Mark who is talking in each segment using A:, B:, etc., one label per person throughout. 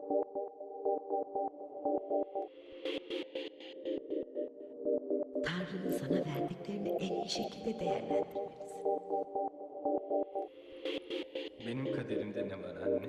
A: Tanrı'nın sana verdiklerini en iyi şekilde değerlendirmelisin.
B: Benim kaderimde ne var anne?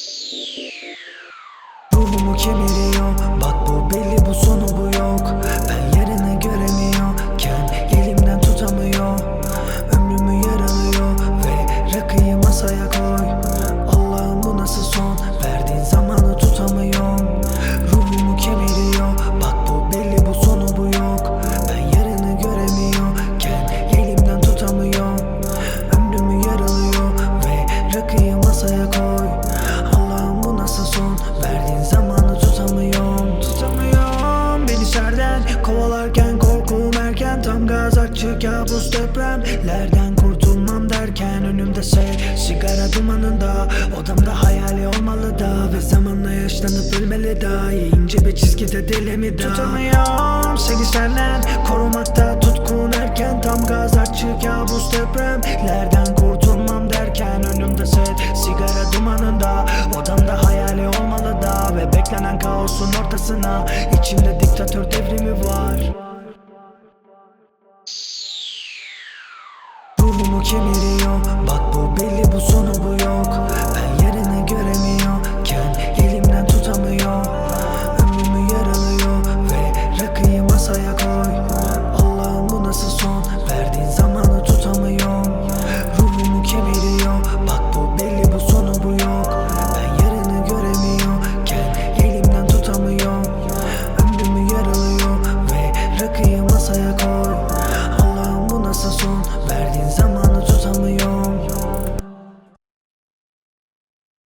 C: Ruhumu kemiriyor, bak bu belli, bu sonu bu yok. Ben yerini göremiyorken elimden tutamıyor. Ömrümü yaralıyor ve rakıyı masaya koy. Allah'ım bu nasıl son, verdiğin zamanı tutamıyorum. Ruhumu kemiriyor, bak bu belli, bu sonu bu yok. Ben yerini göremiyorken elimden tutamıyorum. Ömrümü yaralıyor ve rakıyı masaya koy. Allah'ım bu nasıl son, verdiğin zamanı tutamıyorum. Beni serden kovalarken korkum erken. Tam gaz açık kabus depremlerden kurtulmam derken önümde sigara dumanında, odamda hayali olmalı da ve zamanla yaşlanıp ölmeli daha iyi. İnce bir çizgide dilimi daha tutamıyorum. Seni senden korumakta tutkun erken. Tam gaz açık kabus depremlerden kurtulmam derken önümde sigara dumanında, odamda hayali olmalı da ve beklenen kaosun ortasına içimde diktatör devrimi var. Ruhumu kemiriyor,